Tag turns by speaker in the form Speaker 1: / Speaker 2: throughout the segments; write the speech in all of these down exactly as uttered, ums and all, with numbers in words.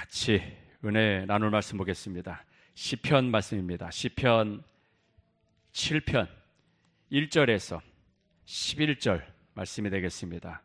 Speaker 1: 같이 은혜 나눌 말씀 보겠습니다. 시편 말씀입니다. 시편 칠 편 일 절에서 십일 절 말씀이 되겠습니다.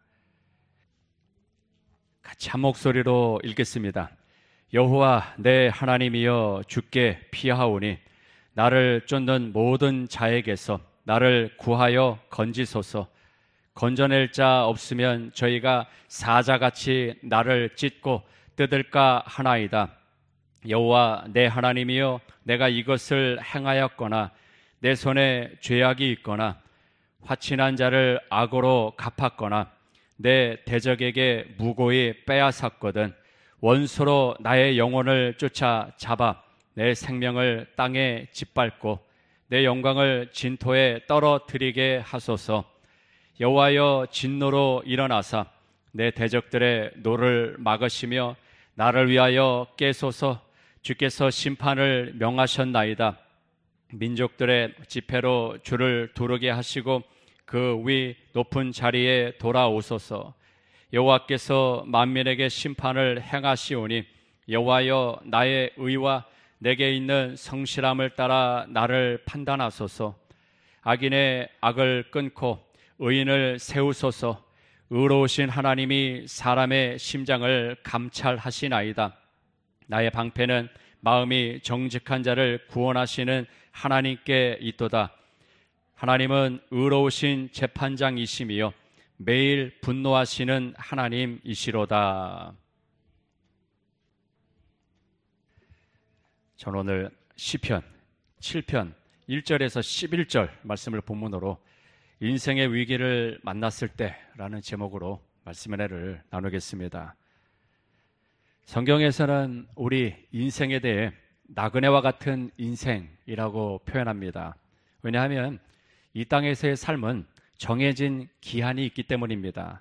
Speaker 1: 같이 한 목소리로 읽겠습니다. 여호와 내 하나님이여 주께 피하오니 나를 쫓는 모든 자에게서 나를 구하여 건지소서. 건져낼 자 없으면 저희가 사자같이 나를 찢고 뜯을까 하나이다. 여호와 내 하나님이여 내가 이것을 행하였거나 내 손에 죄악이 있거나 화친한 자를 악으로 갚았거나 내 대적에게 무고히 빼앗았거든 원수로 나의 영혼을 쫓아 잡아 내 생명을 땅에 짓밟고 내 영광을 진토에 떨어뜨리게 하소서. 여호와여 진노로 일어나사 내 대적들의 노를 막으시며 나를 위하여 깨소서. 주께서 심판을 명하셨나이다. 민족들의 지폐로 주를 두르게 하시고 그 위 높은 자리에 돌아오소서. 여호와께서 만민에게 심판을 행하시오니 여호와여 나의 의와 내게 있는 성실함을 따라 나를 판단하소서. 악인의 악을 끊고 의인을 세우소서. 의로우신 하나님이 사람의 심장을 감찰하시나이다. 나의 방패는 마음이 정직한 자를 구원하시는 하나님께 있도다. 하나님은 의로우신 재판장이시며 매일 분노하시는 하나님이시로다. 저는 오늘 시편 칠 편 일 절에서 십일 절 말씀을 본문으로 인생의 위기를 만났을 때라는 제목으로 말씀 은혜를 나누겠습니다. 성경에서는 우리 인생에 대해 나그네와 같은 인생이라고 표현합니다. 왜냐하면 이 땅에서의 삶은 정해진 기한이 있기 때문입니다.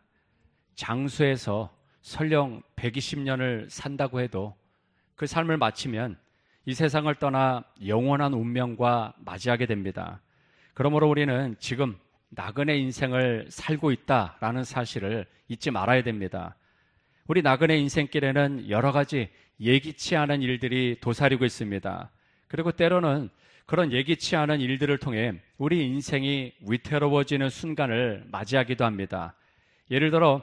Speaker 1: 장수에서 설령 백이십 년을 산다고 해도 그 삶을 마치면 이 세상을 떠나 영원한 운명과 맞이하게 됩니다. 그러므로 우리는 지금 나그네 인생을 살고 있다라는 사실을 잊지 말아야 됩니다. 우리 나그네 인생길에는 여러 가지 예기치 않은 일들이 도사리고 있습니다. 그리고 때로는 그런 예기치 않은 일들을 통해 우리 인생이 위태로워지는 순간을 맞이하기도 합니다. 예를 들어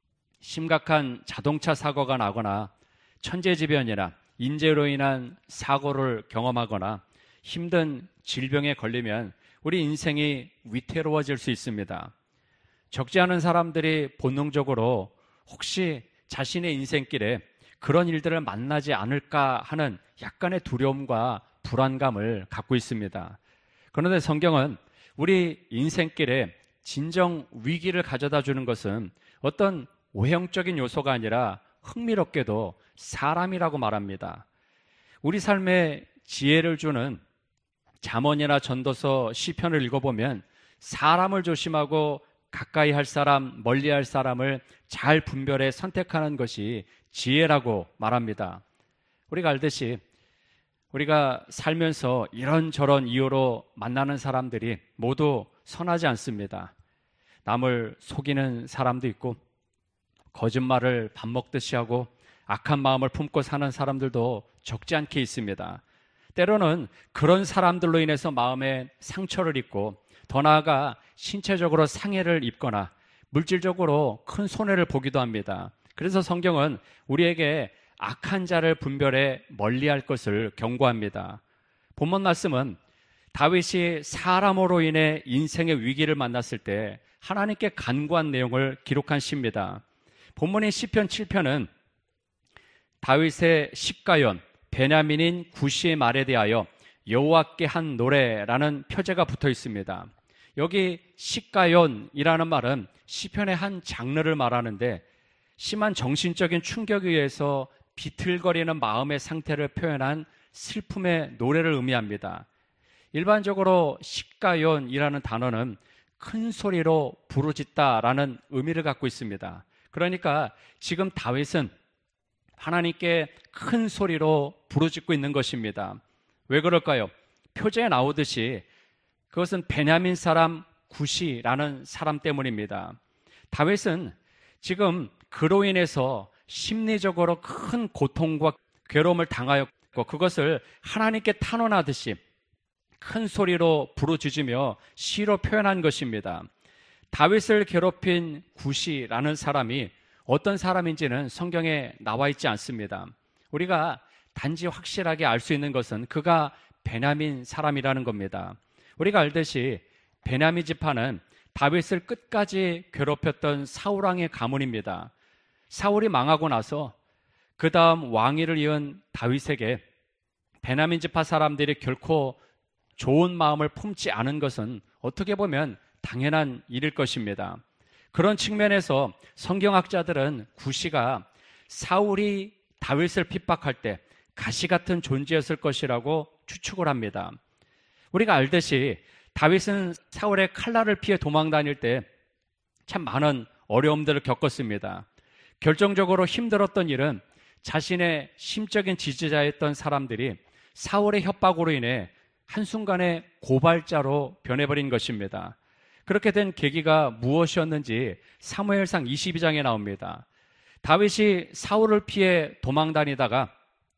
Speaker 1: 심각한 자동차 사고가 나거나 천재지변이나 인재로 인한 사고를 경험하거나 힘든 질병에 걸리면 우리 인생이 위태로워질 수 있습니다. 적지 않은 사람들이 본능적으로 혹시 자신의 인생길에 그런 일들을 만나지 않을까 하는 약간의 두려움과 불안감을 갖고 있습니다. 그런데 성경은 우리 인생길에 진정 위기를 가져다 주는 것은 어떤 오형적인 요소가 아니라 흥미롭게도 사람이라고 말합니다. 우리 삶에 지혜를 주는 잠언이나 전도서 시편을 읽어보면 사람을 조심하고 가까이 할 사람, 멀리 할 사람을 잘 분별해 선택하는 것이 지혜라고 말합니다. 우리가 알듯이 우리가 살면서 이런저런 이유로 만나는 사람들이 모두 선하지 않습니다. 남을 속이는 사람도 있고 거짓말을 밥 먹듯이 하고 악한 마음을 품고 사는 사람들도 적지 않게 있습니다. 때로는 그런 사람들로 인해서 마음에 상처를 입고 더 나아가 신체적으로 상해를 입거나 물질적으로 큰 손해를 보기도 합니다. 그래서 성경은 우리에게 악한 자를 분별해 멀리할 것을 경고합니다. 본문 말씀은 다윗이 사람으로 인해 인생의 위기를 만났을 때 하나님께 간구한 내용을 기록한 시입니다. 본문의 시편 칠 편은 다윗의 십가연 베냐민인 구시의 말에 대하여 여호와께 한 노래라는 표제가 붙어 있습니다. 여기 십가연이라는 말은 시편의 한 장르를 말하는데 심한 정신적인 충격에 의해서 비틀거리는 마음의 상태를 표현한 슬픔의 노래를 의미합니다. 일반적으로 십가연이라는 단어는 큰 소리로 부르짖다라는 의미를 갖고 있습니다. 그러니까 지금 다윗은 하나님께 큰 소리로 부르짖고 있는 것입니다. 왜 그럴까요? 표제에 나오듯이 그것은 베냐민 사람 구시라는 사람 때문입니다. 다윗은 지금 그로 인해서 심리적으로 큰 고통과 괴로움을 당하였고 그것을 하나님께 탄원하듯이 큰 소리로 부르짖으며 시로 표현한 것입니다. 다윗을 괴롭힌 구시라는 사람이 어떤 사람인지는 성경에 나와 있지 않습니다. 우리가 단지 확실하게 알 수 있는 것은 그가 베냐민 사람이라는 겁니다. 우리가 알듯이 베냐민 지파는 다윗을 끝까지 괴롭혔던 사울왕의 가문입니다. 사울이 망하고 나서 그 다음 왕위를 이은 다윗에게 베냐민 지파 사람들이 결코 좋은 마음을 품지 않은 것은 어떻게 보면 당연한 일일 것입니다. 그런 측면에서 성경학자들은 구시가 사울이 다윗을 핍박할 때 가시 같은 존재였을 것이라고 추측을 합니다. 우리가 알듯이 다윗은 사울의 칼날을 피해 도망 다닐 때 참 많은 어려움들을 겪었습니다. 결정적으로 힘들었던 일은 자신의 심적인 지지자였던 사람들이 사울의 협박으로 인해 한순간에 고발자로 변해버린 것입니다. 그렇게 된 계기가 무엇이었는지 사무엘상 이십이 장에 나옵니다. 다윗이 사울을 피해 도망 다니다가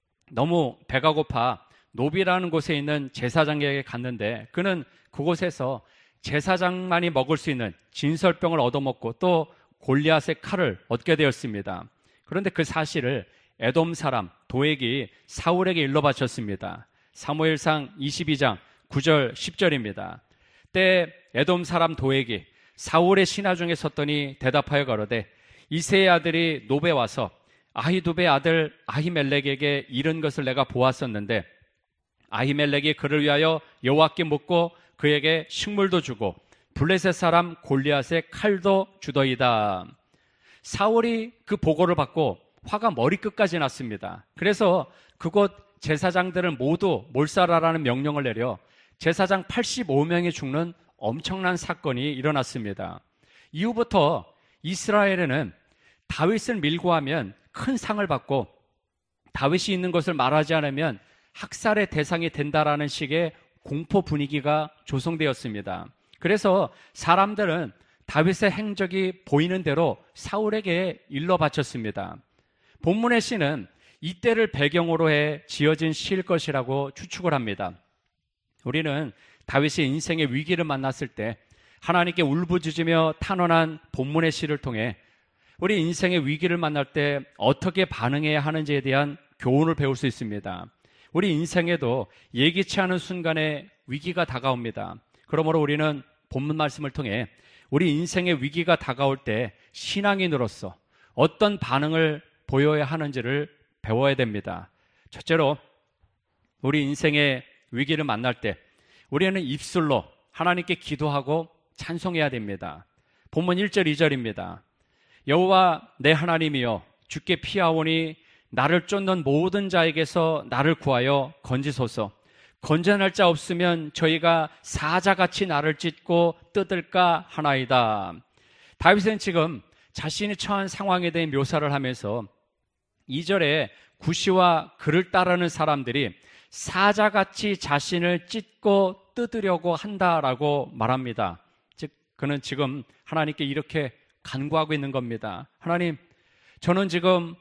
Speaker 1: 너무 배가 고파 노비라는 곳에 있는 제사장에게 갔는데 그는 그곳에서 제사장만이 먹을 수 있는 진설병을 얻어먹고 또 골리앗의 칼을 얻게 되었습니다. 그런데 그 사실을 에돔 사람 도액이 사울에게 일러 바쳤습니다. 사무엘상 이십이 장 구 절 십 절입니다. 때 에돔 사람 도액이 사울의 신하 중에 섰더니 대답하여 가로되 이새의 아들이 노베 와서 아히두베의 아들 아히멜렉에게 이른 것을 내가 보았었는데 아히멜렉이 그를 위하여 여호와께 묻고 그에게 식물도 주고 블레셋 사람 골리앗의 칼도 주더이다. 사울이 그 보고를 받고 화가 머리끝까지 났습니다. 그래서 그곳 제사장들을 모두 몰살하라는 명령을 내려 제사장 팔십오 명이 죽는 엄청난 사건이 일어났습니다. 이후부터 이스라엘에는 다윗을 밀고 하면 큰 상을 받고 다윗이 있는 것을 말하지 않으면 학살의 대상이 된다라는 식의 공포 분위기가 조성되었습니다. 그래서 사람들은 다윗의 행적이 보이는 대로 사울에게 일러 바쳤습니다. 본문의 시는 이때를 배경으로 해 지어진 시일 것이라고 추측을 합니다. 우리는 다윗이 인생의 위기를 만났을 때 하나님께 울부짖으며 탄원한 본문의 시를 통해 우리 인생의 위기를 만날 때 어떻게 반응해야 하는지에 대한 교훈을 배울 수 있습니다. 우리 인생에도 예기치 않은 순간에 위기가 다가옵니다. 그러므로 우리는 본문 말씀을 통해 우리 인생의 위기가 다가올 때 신앙인으로서 어떤 반응을 보여야 하는지를 배워야 됩니다. 첫째로 우리 인생의 위기를 만날 때 우리는 입술로 하나님께 기도하고 찬송해야 됩니다. 본문 일 절 이 절입니다. 여호와 내 하나님이여 주께 피하오니 나를 쫓는 모든 자에게서 나를 구하여 건지소서. 건져낼 자 없으면 저희가 사자같이 나를 찢고 뜯을까 하나이다. 다윗은 지금 자신이 처한 상황에 대해 묘사를 하면서 이 절에 구시와 그를 따르는 사람들이 사자같이 자신을 찢고 뜯으려고 한다라고 말합니다. 즉 그는 지금 하나님께 이렇게 간구하고 있는 겁니다. 하나님, 저는 지금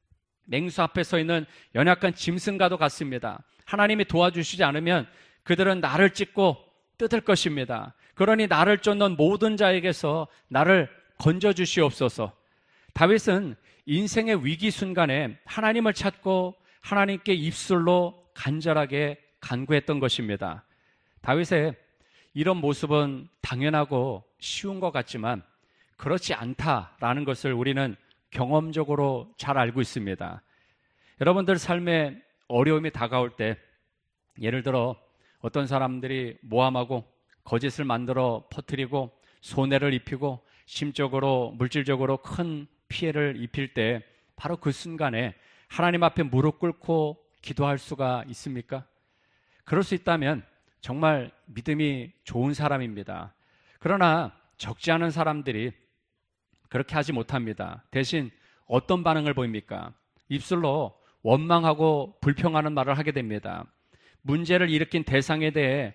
Speaker 1: 맹수 앞에 서 있는 연약한 짐승과도 같습니다. 하나님이 도와주시지 않으면 그들은 나를 찢고 뜯을 것입니다. 그러니 나를 쫓는 모든 자에게서 나를 건져주시옵소서. 다윗은 인생의 위기 순간에 하나님을 찾고 하나님께 입술로 간절하게 간구했던 것입니다. 다윗의 이런 모습은 당연하고 쉬운 것 같지만 그렇지 않다라는 것을 우리는 경험적으로 잘 알고 있습니다. 여러분들 삶에 어려움이 다가올 때 예를 들어 어떤 사람들이 모함하고 거짓을 만들어 퍼뜨리고 손해를 입히고 심적으로 물질적으로 큰 피해를 입힐 때 바로 그 순간에 하나님 앞에 무릎 꿇고 기도할 수가 있습니까? 그럴 수 있다면 정말 믿음이 좋은 사람입니다. 그러나 적지 않은 사람들이 그렇게 하지 못합니다. 대신 어떤 반응을 보입니까? 입술로 원망하고 불평하는 말을 하게 됩니다. 문제를 일으킨 대상에 대해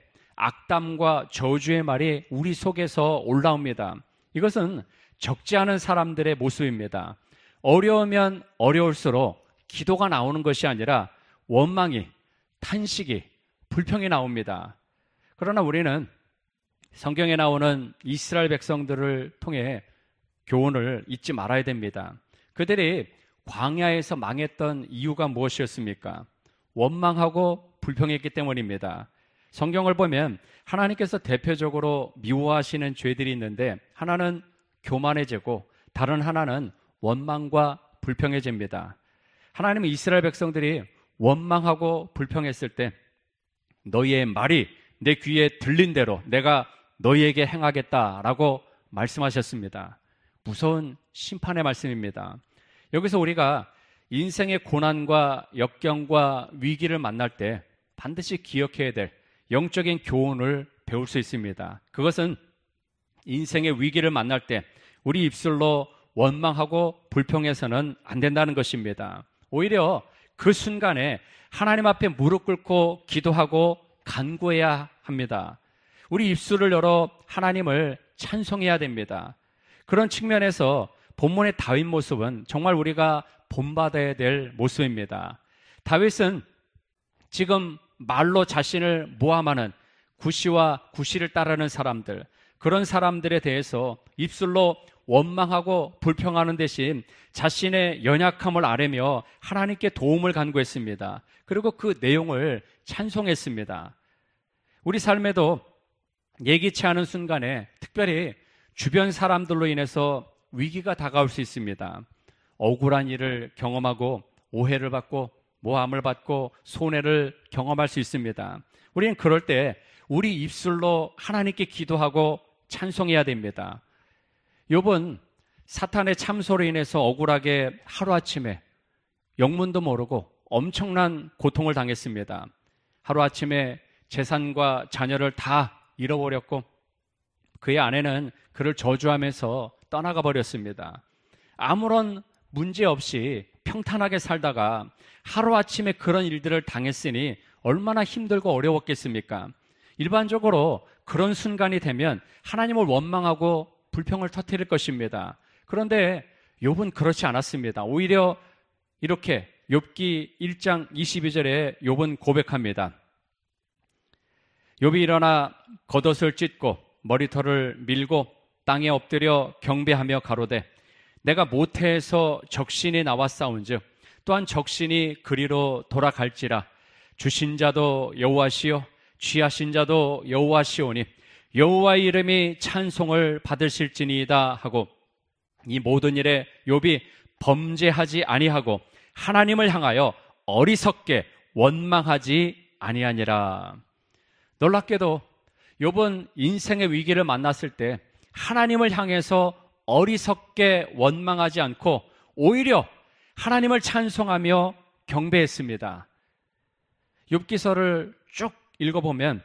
Speaker 1: 악담과 저주의 말이 우리 속에서 올라옵니다. 이것은 적지 않은 사람들의 모습입니다. 어려우면 어려울수록 기도가 나오는 것이 아니라 원망이, 탄식이, 불평이 나옵니다. 그러나 우리는 성경에 나오는 이스라엘 백성들을 통해 교훈을 잊지 말아야 됩니다. 그들이 광야에서 망했던 이유가 무엇이었습니까? 원망하고 불평했기 때문입니다. 성경을 보면 하나님께서 대표적으로 미워하시는 죄들이 있는데 하나는 교만의 죄고 다른 하나는 원망과 불평의 죄입니다. 하나님은 이스라엘 백성들이 원망하고 불평했을 때 너희의 말이 내 귀에 들린 대로 내가 너희에게 행하겠다라고 말씀하셨습니다. 무서운 심판의 말씀입니다. 여기서 우리가 인생의 고난과 역경과 위기를 만날 때 반드시 기억해야 될 영적인 교훈을 배울 수 있습니다. 그것은 인생의 위기를 만날 때 우리 입술로 원망하고 불평해서는 안 된다는 것입니다. 오히려 그 순간에 하나님 앞에 무릎 꿇고 기도하고 간구해야 합니다. 우리 입술을 열어 하나님을 찬송해야 됩니다. 그런 측면에서 본문의 다윗 모습은 정말 우리가 본받아야 될 모습입니다. 다윗은 지금 말로 자신을 모함하는 구시와 구시를 따르는 사람들, 그런 사람들에 대해서 입술로 원망하고 불평하는 대신 자신의 연약함을 아뢰며 하나님께 도움을 간구했습니다. 그리고 그 내용을 찬송했습니다. 우리 삶에도 예기치 않은 순간에 특별히 주변 사람들로 인해서 위기가 다가올 수 있습니다. 억울한 일을 경험하고 오해를 받고 모함을 받고 손해를 경험할 수 있습니다. 우리는 그럴 때 우리 입술로 하나님께 기도하고 찬송해야 됩니다. 욥은 사탄의 참소로 인해서 억울하게 하루아침에 영문도 모르고 엄청난 고통을 당했습니다. 하루아침에 재산과 자녀를 다 잃어버렸고 그의 아내는 그를 저주하면서 떠나가 버렸습니다. 아무런 문제 없이 평탄하게 살다가 하루아침에 그런 일들을 당했으니 얼마나 힘들고 어려웠겠습니까? 일반적으로 그런 순간이 되면 하나님을 원망하고 불평을 터뜨릴 것입니다. 그런데 욥은 그렇지 않았습니다. 오히려 이렇게 욥기 일 장 이십이 절에 욥은 고백합니다. 욥이 일어나 겉옷을 찢고 머리털을 밀고 땅에 엎드려 경배하며 가로되 내가 모태에서 적신이 나와 싸운즉 또한 적신이 그리로 돌아갈지라 주신 자도 여호와시요 취하신 자도 여호와시오니 여호와의 이름이 찬송을 받으실지니이다 하고 이 모든 일에 욥이 범죄하지 아니하고 하나님을 향하여 어리석게 원망하지 아니하니라. 놀랍게도 욥은 인생의 위기를 만났을 때 하나님을 향해서 어리석게 원망하지 않고 오히려 하나님을 찬송하며 경배했습니다. 욥기서를 쭉 읽어보면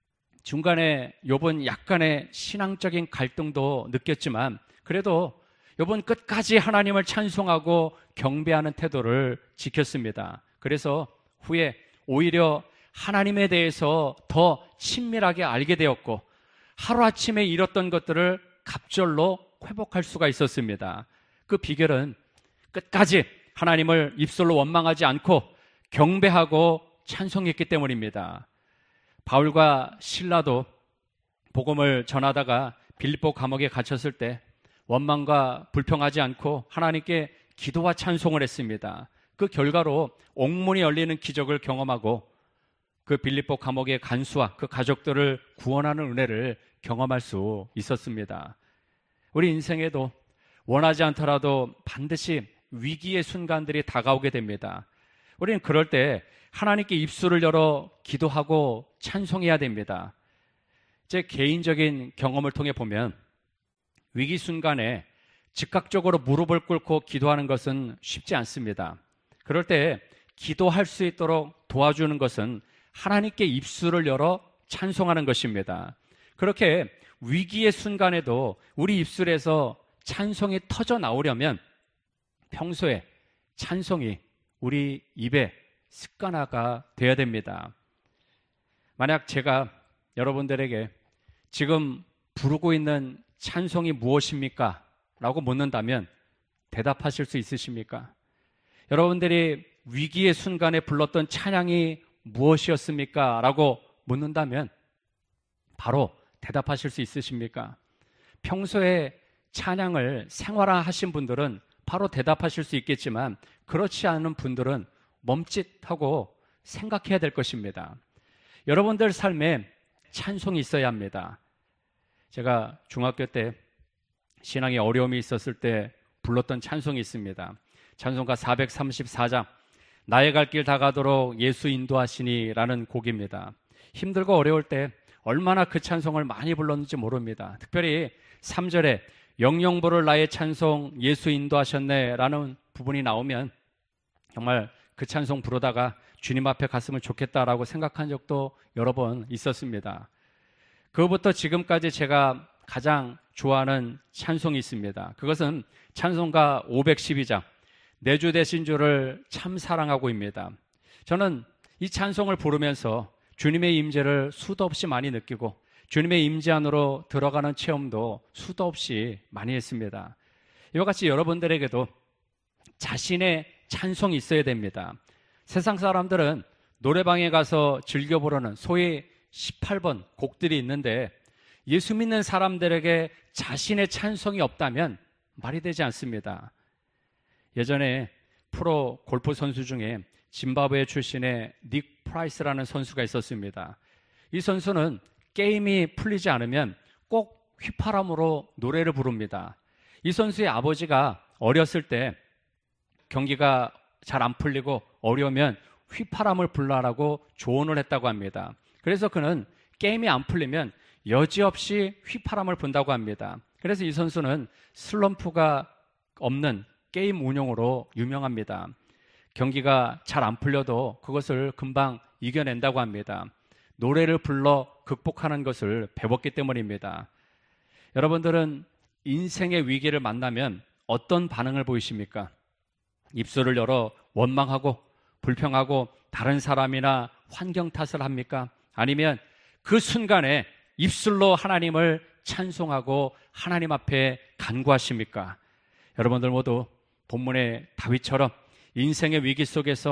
Speaker 1: 중간에 욥은 약간의 신앙적인 갈등도 느꼈지만 그래도 욥은 끝까지 하나님을 찬송하고 경배하는 태도를 지켰습니다. 그래서 후에 오히려 하나님에 대해서 더 친밀하게 알게 되었고 하루아침에 잃었던 것들을 갑절로 회복할 수가 있었습니다. 그 비결은 끝까지 하나님을 입술로 원망하지 않고 경배하고 찬송했기 때문입니다. 바울과 실라도 복음을 전하다가 빌립보 감옥에 갇혔을 때 원망과 불평하지 않고 하나님께 기도와 찬송을 했습니다. 그 결과로 옥문이 열리는 기적을 경험하고 그 빌립보 감옥의 간수와 그 가족들을 구원하는 은혜를 경험할 수 있었습니다. 우리 인생에도 원하지 않더라도 반드시 위기의 순간들이 다가오게 됩니다. 우리는 그럴 때 하나님께 입술을 열어 기도하고 찬송해야 됩니다. 제 개인적인 경험을 통해 보면 위기 순간에 즉각적으로 무릎을 꿇고 기도하는 것은 쉽지 않습니다. 그럴 때 기도할 수 있도록 도와주는 것은 하나님께 입술을 열어 찬송하는 것입니다. 그렇게 위기의 순간에도 우리 입술에서 찬송이 터져 나오려면 평소에 찬송이 우리 입에 습관화가 되어야 됩니다. 만약 제가 여러분들에게 지금 부르고 있는 찬송이 무엇입니까? 라고 묻는다면 대답하실 수 있으십니까? 여러분들이 위기의 순간에 불렀던 찬양이 무엇이었습니까? 라고 묻는다면 바로 대답하실 수 있으십니까? 평소에 찬양을 생활화하신 분들은 바로 대답하실 수 있겠지만 그렇지 않은 분들은 멈칫하고 생각해야 될 것입니다. 여러분들 삶에 찬송이 있어야 합니다. 제가 중학교 때 신앙에 어려움이 있었을 때 불렀던 찬송이 있습니다. 찬송가 사백삼십사 장 나의 갈 길 다가도록 예수 인도하시니 라는 곡입니다. 힘들고 어려울 때 얼마나 그 찬송을 많이 불렀는지 모릅니다. 특별히 삼 절에 영영 부를 나의 찬송 예수 인도하셨네 라는 부분이 나오면 정말 그 찬송 부르다가 주님 앞에 갔으면 좋겠다라고 생각한 적도 여러 번 있었습니다. 그것부터 지금까지 제가 가장 좋아하는 찬송이 있습니다. 그것은 찬송가 오백십이 장 내 주 되신 주를 참 사랑하고입니다. 저는 이 찬송을 부르면서 주님의 임재를 수도 없이 많이 느끼고 주님의 임재 안으로 들어가는 체험도 수도 없이 많이 했습니다. 이와 같이 여러분들에게도 자신의 찬송이 있어야 됩니다. 세상 사람들은 노래방에 가서 즐겨 부르는 소위 십팔 번 곡들이 있는데 예수 믿는 사람들에게 자신의 찬송이 없다면 말이 되지 않습니다. 예전에 프로 골프 선수 중에 짐바브웨 출신의 닉 프라이스라는 선수가 있었습니다. 이 선수는 게임이 풀리지 않으면 꼭 휘파람으로 노래를 부릅니다. 이 선수의 아버지가 어렸을 때 경기가 잘 안 풀리고 어려우면 휘파람을 불러라고 조언을 했다고 합니다. 그래서 그는 게임이 안 풀리면 여지없이 휘파람을 분다고 합니다. 그래서 이 선수는 슬럼프가 없는 게임 운용으로 유명합니다. 경기가 잘 안 풀려도 그것을 금방 이겨낸다고 합니다. 노래를 불러 극복하는 것을 배웠기 때문입니다. 여러분들은 인생의 위기를 만나면 어떤 반응을 보이십니까? 입술을 열어 원망하고 불평하고 다른 사람이나 환경 탓을 합니까? 아니면 그 순간에 입술로 하나님을 찬송하고 하나님 앞에 간구하십니까? 여러분들 모두 본문의 다윗처럼 인생의 위기 속에서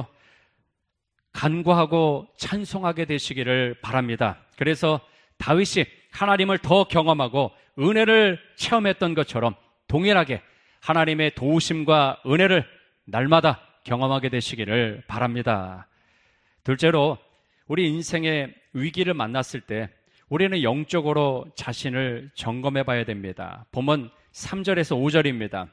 Speaker 1: 간구하고 찬송하게 되시기를 바랍니다. 그래서 다윗이 하나님을 더 경험하고 은혜를 체험했던 것처럼 동일하게 하나님의 도우심과 은혜를 날마다 경험하게 되시기를 바랍니다. 둘째로 우리 인생의 위기를 만났을 때 우리는 영적으로 자신을 점검해 봐야 됩니다. 본문 삼 절에서 오 절입니다.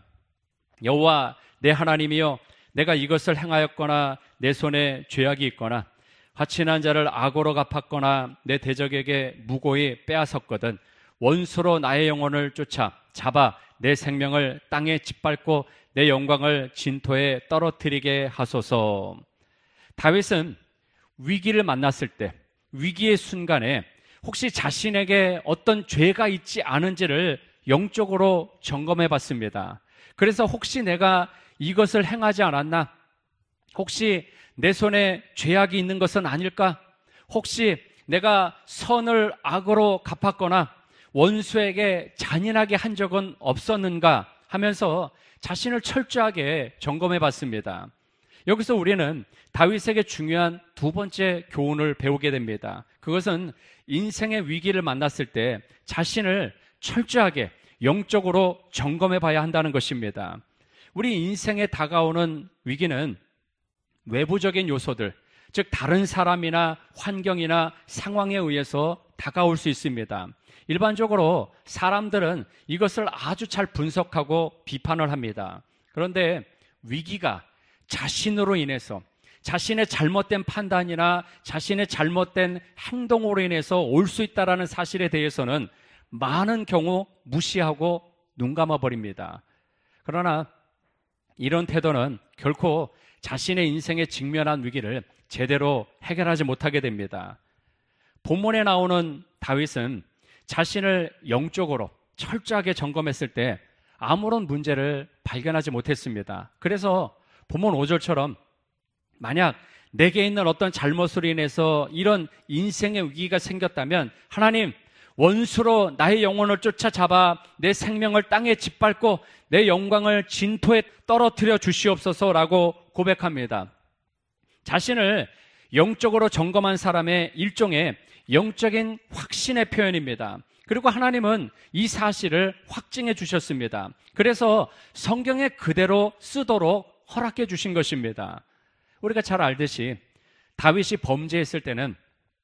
Speaker 1: 여호와 내 하나님이여 내가 이것을 행하였거나 내 손에 죄악이 있거나 화친한 자를 악으로 갚았거나 내 대적에게 무고히 빼앗았거든 원수로 나의 영혼을 쫓아 잡아 내 생명을 땅에 짓밟고 내 영광을 진토에 떨어뜨리게 하소서. 다윗은 위기를 만났을 때 위기의 순간에 혹시 자신에게 어떤 죄가 있지 않은지를 영적으로 점검해 봤습니다. 그래서 혹시 내가 이것을 행하지 않았나? 혹시 내 손에 죄악이 있는 것은 아닐까? 혹시 내가 선을 악으로 갚았거나 원수에게 잔인하게 한 적은 없었는가 하면서 자신을 철저하게 점검해 봤습니다. 여기서 우리는 다윗에게 중요한 두 번째 교훈을 배우게 됩니다. 그것은 인생의 위기를 만났을 때 자신을 철저하게 영적으로 점검해 봐야 한다는 것입니다. 우리 인생에 다가오는 위기는 외부적인 요소들, 즉 다른 사람이나 환경이나 상황에 의해서 다가올 수 있습니다. 일반적으로 사람들은 이것을 아주 잘 분석하고 비판을 합니다. 그런데 위기가 자신으로 인해서 자신의 잘못된 판단이나 자신의 잘못된 행동으로 인해서 올 수 있다는 사실에 대해서는 많은 경우 무시하고 눈 감아버립니다. 그러나 이런 태도는 결코 자신의 인생에 직면한 위기를 제대로 해결하지 못하게 됩니다. 본문에 나오는 다윗은 자신을 영적으로 철저하게 점검했을 때 아무런 문제를 발견하지 못했습니다. 그래서 본문 오 절처럼 만약 내게 있는 어떤 잘못으로 인해서 이런 인생의 위기가 생겼다면 하나님, 원수로 나의 영혼을 쫓아잡아 내 생명을 땅에 짓밟고 내 영광을 진토에 떨어뜨려 주시옵소서라고 고백합니다. 자신을 영적으로 점검한 사람의 일종의 영적인 확신의 표현입니다. 그리고 하나님은 이 사실을 확증해 주셨습니다. 그래서 성경에 그대로 쓰도록 허락해 주신 것입니다. 우리가 잘 알듯이 다윗이 범죄했을 때는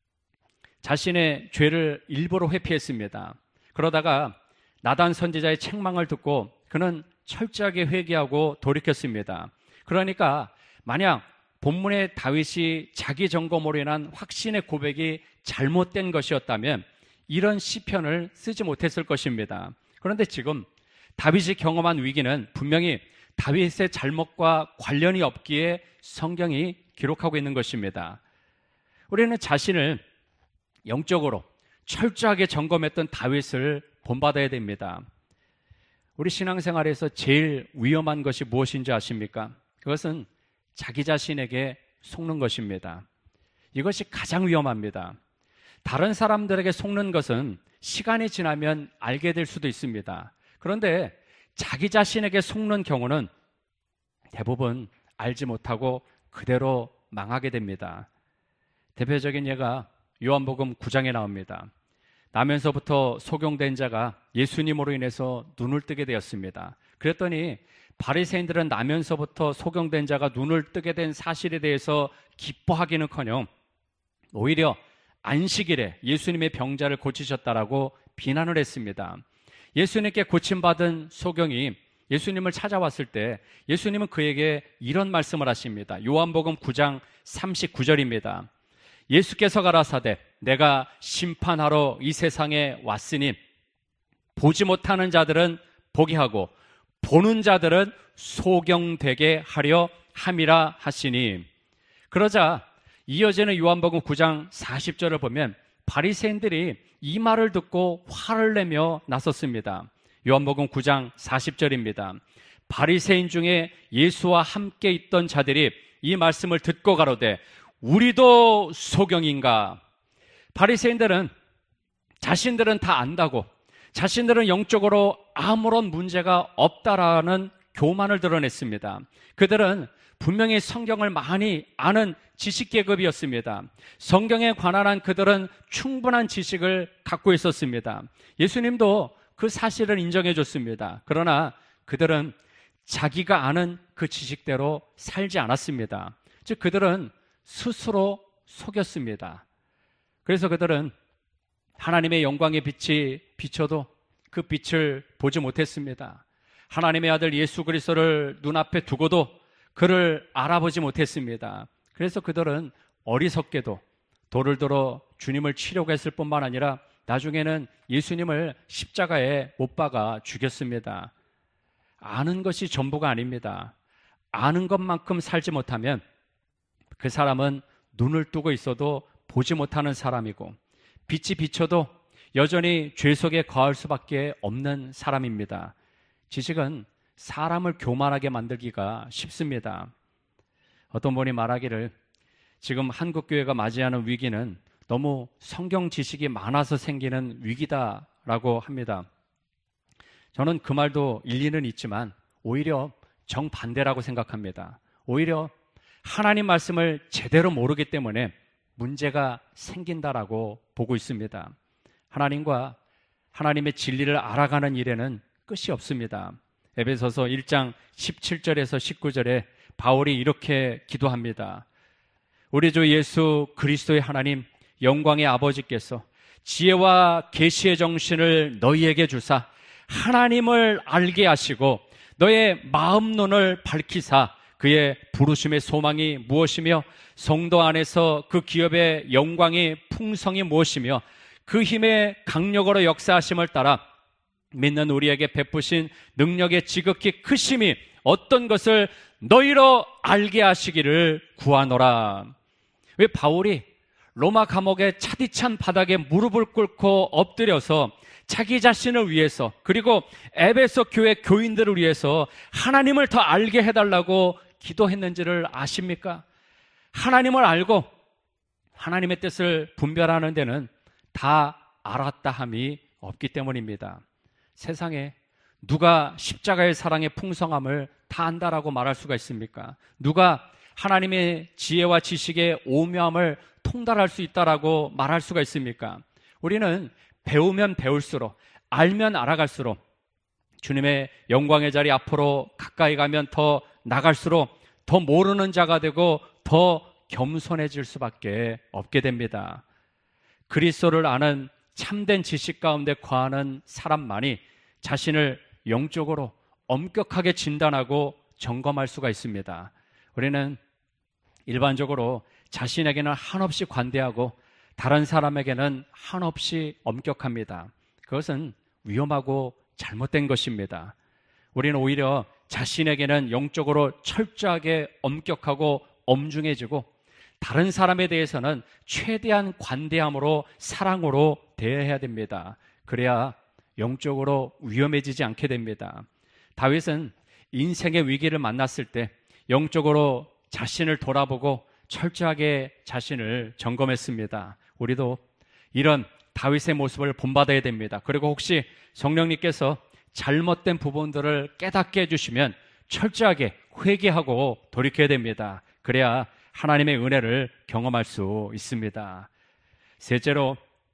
Speaker 1: 자신의 죄를 일부러 회피했습니다. 그러다가 나단 선지자의 책망을 듣고 그는 철저하게 회개하고 돌이켰습니다. 그러니까 만약 본문의 다윗이 자기 점검으로 인한 확신의 고백이 잘못된 것이었다면 이런 시편을 쓰지 못했을 것입니다. 그런데 지금 다윗이 경험한 위기는 분명히 다윗의 잘못과 관련이 없기에 성경이 기록하고 있는 것입니다. 우리는 자신을 영적으로 철저하게 점검했던 다윗을 본받아야 됩니다. 우리 신앙생활에서 제일 위험한 것이 무엇인지 아십니까? 그것은 자기 자신에게 속는 것입니다. 이것이 가장 위험합니다. 다른 사람들에게 속는 것은 시간이 지나면 알게 될 수도 있습니다. 그런데 자기 자신에게 속는 경우는 대부분 알지 못하고 그대로 망하게 됩니다. 대표적인 예가 요한복음 구 장에 나옵니다. 나면서부터 소경된 자가 예수님으로 인해서 눈을 뜨게 되었습니다. 그랬더니 바리새인들은 나면서부터 소경된 자가 눈을 뜨게 된 사실에 대해서 기뻐하기는커녕 오히려 안식일에 예수님의 병자를 고치셨다라고 비난을 했습니다. 예수님께 고침받은 소경이 예수님을 찾아왔을 때 예수님은 그에게 이런 말씀을 하십니다. 요한복음 구 장 삼십구 절입니다. 예수께서 가라사대 내가 심판하러 이 세상에 왔으니 보지 못하는 자들은 보게 하고 보는 자들은 소경되게 하려 함이라 하시니. 그러자 이어지는 요한복음 구 장 사십 절을 보면 바리새인들이 이 말을 듣고 화를 내며 나섰습니다. 요한복음 구 장 사십 절입니다. 바리새인 중에 예수와 함께 있던 자들이 이 말씀을 듣고 가로되 우리도 소경인가? 바리새인들은 자신들은 다 안다고, 자신들은 영적으로 아무런 문제가 없다라는 교만을 드러냈습니다. 그들은 분명히 성경을 많이 아는 지식계급이었습니다. 성경에 관한 한 그들은 충분한 지식을 갖고 있었습니다. 예수님도 그 사실을 인정해 줬습니다. 그러나 그들은 자기가 아는 그 지식대로 살지 않았습니다. 즉 그들은 스스로 속였습니다. 그래서 그들은 하나님의 영광의 빛이 비춰도 그 빛을 보지 못했습니다. 하나님의 아들 예수 그리스도를 눈앞에 두고도 그를 알아보지 못했습니다. 그래서 그들은 어리석게도 돌을 들어 주님을 치려고 했을 뿐만 아니라 나중에는 예수님을 십자가에 못 박아 죽였습니다. 아는 것이 전부가 아닙니다. 아는 것만큼 살지 못하면 그 사람은 눈을 뜨고 있어도 보지 못하는 사람이고 빛이 비춰도 여전히 죄 속에 거할 수밖에 없는 사람입니다. 지식은 사람을 교만하게 만들기가 쉽습니다. 어떤 분이 말하기를 지금 한국교회가 맞이하는 위기는 너무 성경 지식이 많아서 생기는 위기다라고 합니다. 저는 그 말도 일리는 있지만 오히려 정반대라고 생각합니다. 오히려 하나님 말씀을 제대로 모르기 때문에 문제가 생긴다라고 보고 있습니다. 하나님과 하나님의 진리를 알아가는 일에는 끝이 없습니다. 에베소서 일 장 십칠 절에서 십구 절에 바울이 이렇게 기도합니다. 우리 주 예수 그리스도의 하나님 영광의 아버지께서 지혜와 계시의 정신을 너희에게 주사 하나님을 알게 하시고 너의 마음 눈을 밝히사 그의 부르심의 소망이 무엇이며 성도 안에서 그 기업의 영광의 풍성이 무엇이며 그 힘의 강력으로 역사하심을 따라 믿는 우리에게 베푸신 능력의 지극히 크심이 어떤 것을 너희로 알게 하시기를 구하노라. 왜 바울이 로마 감옥의 차디찬 바닥에 무릎을 꿇고 엎드려서 자기 자신을 위해서 그리고 에베소 교회 교인들을 위해서 하나님을 더 알게 해달라고 기도했는지를 아십니까? 하나님을 알고 하나님의 뜻을 분별하는 데는 다 알았다 함이 없기 때문입니다. 세상에 누가 십자가의 사랑의 풍성함을 다 안다라고 말할 수가 있습니까? 누가 하나님의 지혜와 지식의 오묘함을 통달할 수 있다라고 말할 수가 있습니까? 우리는 배우면 배울수록, 알면 알아갈수록, 주님의 영광의 자리 앞으로 가까이 가면 더 나갈수록 더 모르는 자가 되고 더 겸손해질 수밖에 없게 됩니다. 그리스도를 아는 참된 지식 가운데 거하는 사람만이 자신을 영적으로 엄격하게 진단하고 점검할 수가 있습니다. 우리는 일반적으로 자신에게는 한없이 관대하고 다른 사람에게는 한없이 엄격합니다. 그것은 위험하고 잘못된 것입니다. 우리는 오히려 자신에게는 영적으로 철저하게 엄격하고 엄중해지고 다른 사람에 대해서는 최대한 관대함으로 사랑으로 대해야 됩니다. 그래야 영적으로 위험해지지 않게 됩니다. 다윗은 인생의 위기를 만났을 때 영적으로 자신을 돌아보고 철저하게 자신을 점검했습니다. 우리도 이런 다윗의 모습을 본받아야 됩니다. 그리고 혹시 성령님께서 잘못된 부분들을 깨닫게 해주시면 철저하게 회개하고 돌이켜야 됩니다. 그래야 하나님의 은혜를 경험할 수 있습니다. 셋째로,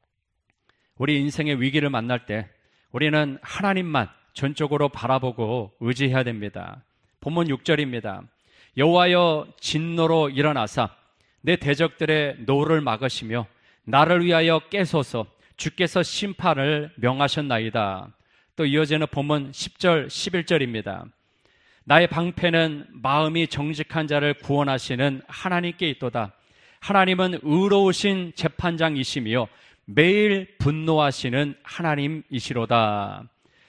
Speaker 1: 우리 인생의 위기를 만날 때 우리는 하나님만 전적으로 바라보고 의지해야 됩니다. 본문 육 절입니다. 여호와여 진노로 일어나사 내 대적들의 노를 막으시며 나를 위하여 깨소서. 주께서 심판을 명하셨나이다. 또 이어지는 본문 십 절 십일 절입니다. 나의 방패는 마음이 정직한 자를 구원하시는 하나님께 있도다. 하나님은 의로우신 재판장이시며 매일 분노하시는 하나님이시로다.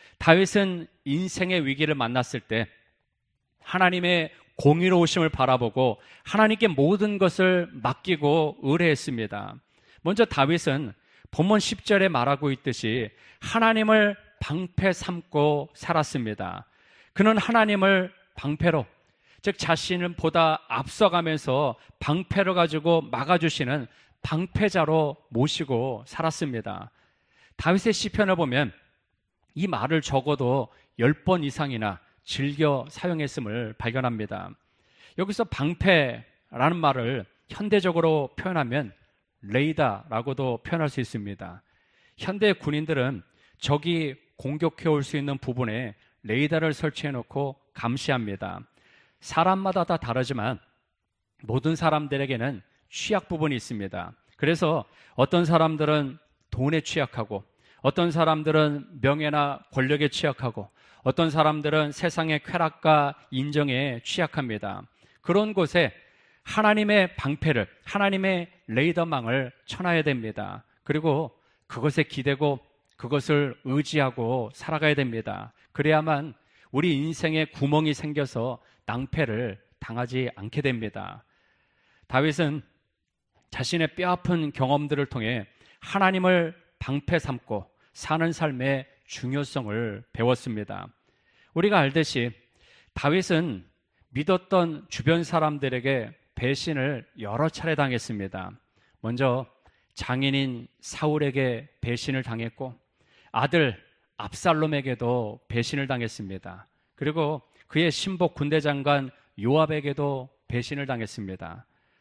Speaker 1: 다윗은 인생의 위기를 만났을 때 하나님의 공의로우심을 바라보고 하나님께 모든 것을 맡기고 의뢰했습니다. 먼저 다윗은 본문 십 절에 말하고 있듯이 하나님을 방패 삼고 살았습니다. 그는 하나님을 방패로, 즉 자신을 보다 앞서가면서 방패를 가지고 막아주시는 방패자로 모시고 살았습니다. 다윗의 시편을 보면 이 말을 적어도 열 번 이상이나 즐겨 사용했음을 발견합니다. 여기서 방패라는 말을 현대적으로 표현하면 레이더라고도 표현할 수 있습니다. 현대 군인들은 적이 공격해 올 수 있는 부분에 레이더를 설치해 놓고 감시합니다. 사람마다 다 다르지만 모든 사람들에게는 취약 부분이 있습니다. 그래서 어떤 사람들은 돈에 취약하고, 어떤 사람들은 명예나 권력에 취약하고, 어떤 사람들은 세상의 쾌락과 인정에 취약합니다. 그런 곳에 하나님의 방패를, 하나님의 레이더망을 쳐놔야 됩니다. 그리고 그것에 기대고 그것을 의지하고 살아가야 됩니다. 그래야만 우리 인생에 구멍이 생겨서 낭패를 당하지 않게 됩니다. 다윗은 자신의 뼈아픈 경험들을 통해 하나님을 방패 삼고 사는 삶의 중요성을 배웠습니다. 우리가 알듯이 다윗은 믿었던 주변 사람들에게 배신을 여러 차례 당했습니다. 먼저 장인인 사울에게 배신을 당했고, 아들 압살롬에게도 배신을 당했습니다. 그리고 그의 신복 군대장관 요압에게도 배신을 당했습니다.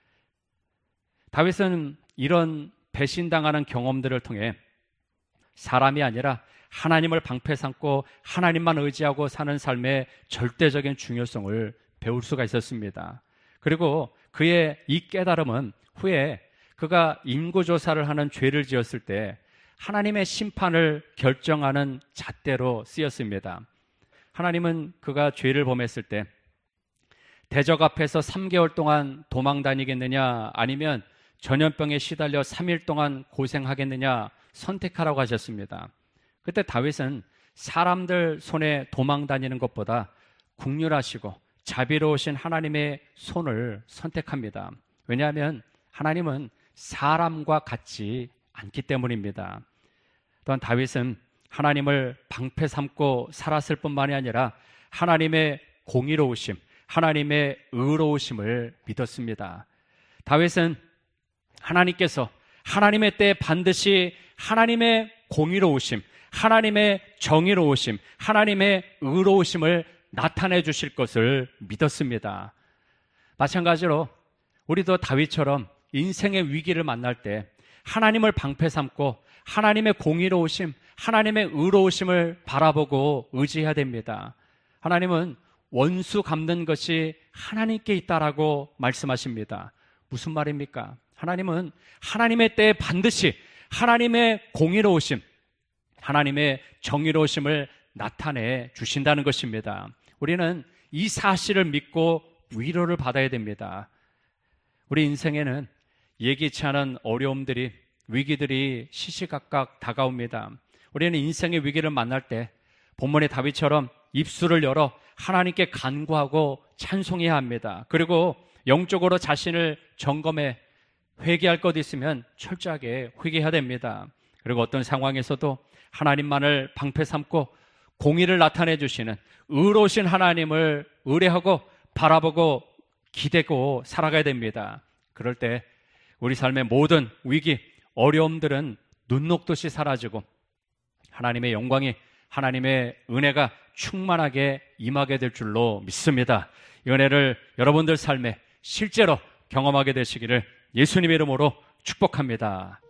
Speaker 1: 다윗은 이런 배신당하는 경험들을 통해 사람이 아니라 하나님을 방패 삼고 하나님만 의지하고 사는 삶의 절대적인 중요성을 배울 수가 있었습니다. 그리고 그의 이 깨달음은 후에 그가 인구조사를 하는 죄를 지었을 때 하나님의 심판을 결정하는 잣대로 쓰였습니다. 하나님은 그가 죄를 범했을 때 대적 앞에서 삼 개월 동안 도망 다니겠느냐, 아니면 전염병에 시달려 삼 일 동안 고생하겠느냐 선택하라고 하셨습니다. 그때 다윗은 사람들 손에 도망 다니는 것보다 국률하시고 자비로우신 하나님의 손을 선택합니다. 왜냐하면 하나님은 사람과 같지 않기 때문입니다. 또한 다윗은 하나님을 방패 삼고 살았을 뿐만이 아니라 하나님의 공의로우심, 하나님의 의로우심을 믿었습니다. 다윗은 하나님께서 하나님의 때에 반드시 하나님의 공의로우심, 하나님의 정의로우심, 하나님의 의로우심을 나타내 주실 것을 믿었습니다. 마찬가지로 우리도 다윗처럼 인생의 위기를 만날 때 하나님을 방패 삼고 하나님의 공의로우심, 하나님의 의로우심을 바라보고 의지해야 됩니다. 하나님은 원수 갚는 것이 하나님께 있다라고 말씀하십니다. 무슨 말입니까? 하나님은 하나님의 때에 반드시 하나님의 공의로우심, 하나님의 정의로우심을 나타내 주신다는 것입니다. 우리는 이 사실을 믿고 위로를 받아야 됩니다. 우리 인생에는 예기치 않은 어려움들이, 위기들이 시시각각 다가옵니다. 우리는 인생의 위기를 만날 때 본문의 다윗처럼 입술을 열어 하나님께 간구하고 찬송해야 합니다. 그리고 영적으로 자신을 점검해 회개할 것 있으면 철저하게 회개해야 됩니다. 그리고 어떤 상황에서도 하나님만을 방패 삼고 공의를 나타내 주시는 의로우신 하나님을 의뢰하고 바라보고 기대고 살아가야 됩니다. 그럴 때 우리 삶의 모든 위기, 어려움들은 눈 녹듯이 사라지고 하나님의 영광이, 하나님의 은혜가 충만하게 임하게 될 줄로 믿습니다. 이 은혜를 여러분들 삶에 실제로 경험하게 되시기를 예수님의 이름으로 축복합니다.